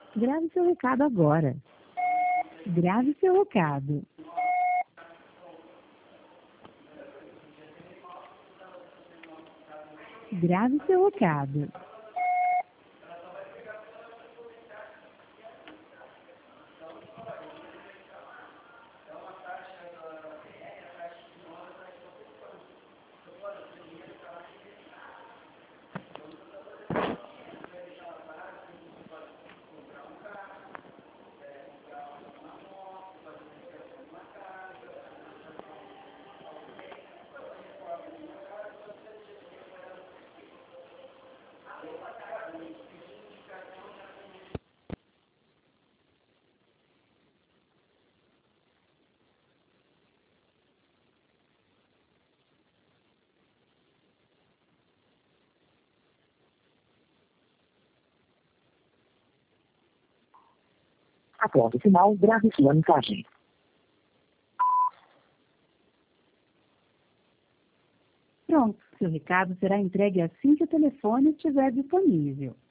Grave seu recado agora. Grave seu recado. Grave seu recado. Após o sinal, grave sua mensagem. Pronto, seu recado será entregue assim que o telefone estiver disponível.